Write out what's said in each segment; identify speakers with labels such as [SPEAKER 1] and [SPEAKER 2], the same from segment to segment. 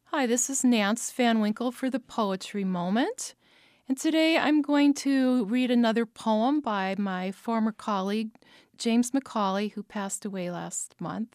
[SPEAKER 1] Hi, this is Nance Van Winkle for the Poetry Moment. And today I'm going to read another poem by my former colleague, James Macaulay, who passed away last month.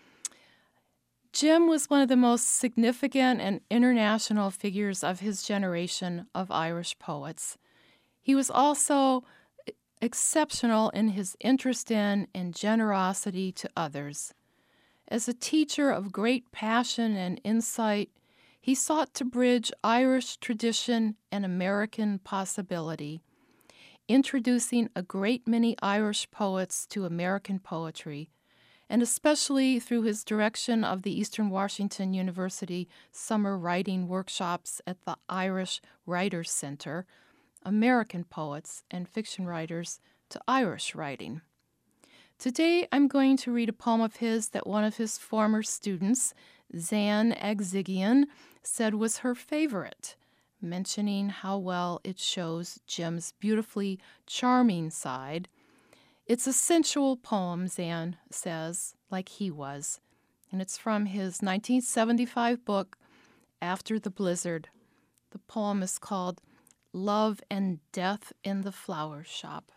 [SPEAKER 1] Jim was one of the most significant and international figures of his generation of Irish poets. He was also exceptional in his interest in and generosity to others. As a teacher of great passion and insight, he sought to bridge Irish tradition and American possibility, introducing a great many Irish poets to American poetry, and especially through his direction of the Eastern Washington University summer writing workshops at the Irish Writers Center, American poets and fiction writers to Irish writing. Today I'm going to read a poem of his that one of his former students, Zan Agzigian, said was her favorite, mentioning how well it shows Jim's beautifully charming side. It's a sensual poem, Zan says, like he was, and it's from his 1975 book, After the Blizzard. The poem is called Love and Death in the Flower Shop.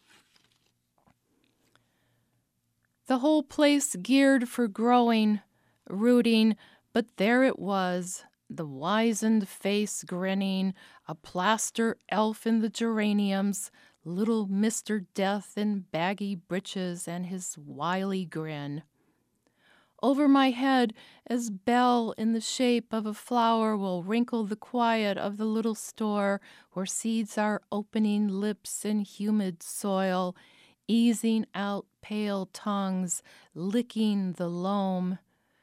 [SPEAKER 1] The whole place geared for growing, rooting, but there it was, the wizened face grinning, a plaster elf in the geraniums, little Mr. Death in baggy breeches and his wily grin. Over my head, as bell in the shape of a flower will wrinkle the quiet of the little store where seeds are opening lips in humid soil, easing out pale tongues, licking the loam.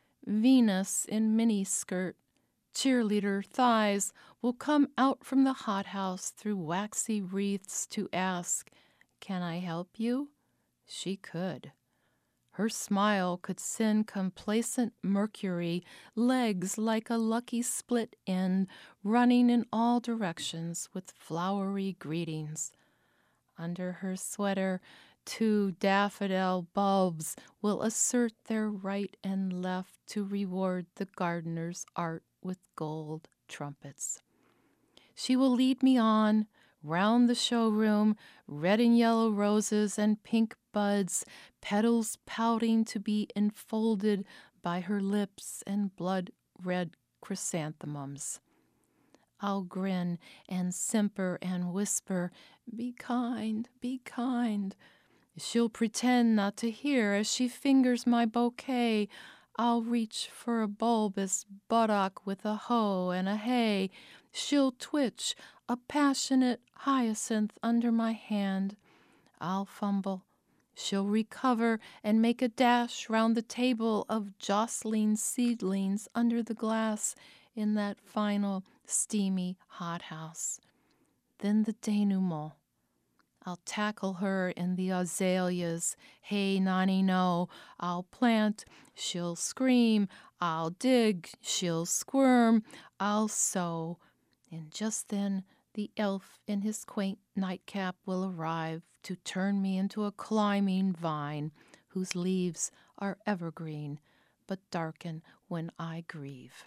[SPEAKER 1] Venus in miniskirt, cheerleader thighs will come out from the hothouse through waxy wreaths to ask, "Can I help you?" She could. Her smile could send complacent Mercury, legs like a lucky split end, running in all directions with flowery greetings. Under her sweater, 2 daffodil bulbs will assert their right and left to reward the gardener's art with gold trumpets. She will lead me on, round the showroom, red and yellow roses and pink buds, petals pouting to be enfolded by her lips and blood-red chrysanthemums. I'll grin and simper and whisper, "Be kind, be kind." She'll pretend not to hear as she fingers my bouquet. I'll reach for a bulbous buttock with a hoe and a hay. She'll twitch a passionate hyacinth under my hand. I'll fumble. She'll recover and make a dash round the table of jostling seedlings under the glass in that final steamy hothouse. Then the denouement. I'll tackle her in the azaleas. Hey, Nani, no. I'll plant. She'll scream. I'll dig. She'll squirm. I'll sow. And just then the elf in his quaint nightcap will arrive to turn me into a climbing vine whose leaves are evergreen but darken when I grieve.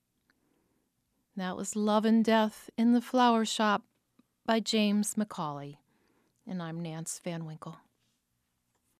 [SPEAKER 1] That was Love and Death in the Flower Shop by James Macaulay. And I'm Nance Van Winkle.